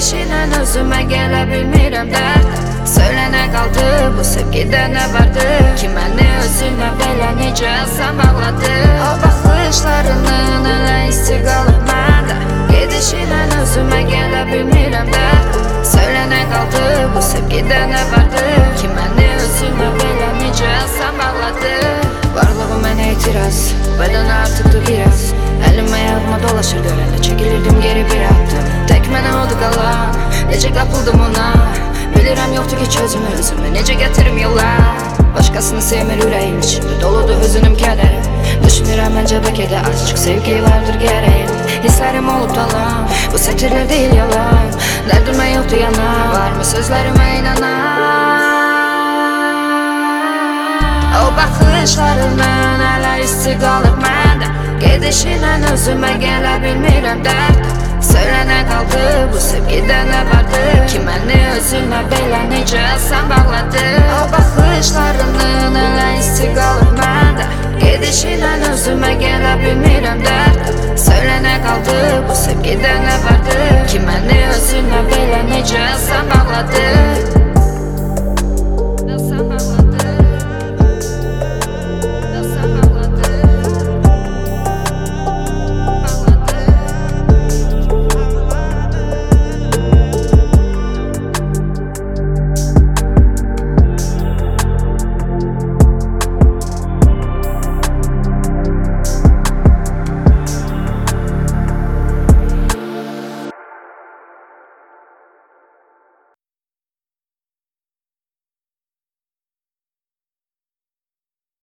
Gedişinən özümə gələ bilmirəm dərd. Söylə nə qaldı, bu sevgidə nə vardı ki, məni özünə belə necə sən bağladı. O baxışlarının elə hissi qalıb məndə. Gedişinən özümə gələ bilmirəm dərd. Söylə nə qaldı, bu sevgidə nə vardı ki, məni özünə belə necə sən bağladı. Varlığı mənə etiraz, bədən artıqdı biraz. Əlim ayağıma dolaşır görəndə çəkilirdim geri bir addım. Tək mənə oldu qalan, necə qapıldım ona. Bilirəm yoxdur ki çözümü özümü necə gətirim yola. Başqasını sevmir ürəyim içində doludur hüzünüm kədərim. Düşünürəm məncə bəlkə də azıcıq sevgi vardır gərək. Hisslərim olub talan, bu sətirlər deyil yalan. Dərdimə yoxdur yanan, varmı sözlərimə inanan. O baxışlarından hələ hissi qalıb məndə. Gedişinən özümə gələ bilmirəm dərd. Söylə nə qaldı, bu sevgidə nə vardı ki, məni özünə belə necə sən bağladı. O baxışlarının elə hissi qalıb məndə. Gedişinən özümə gələ bilmirəm dərd. Söylə nə qaldı, bu sevgidə nə vardı ki, məni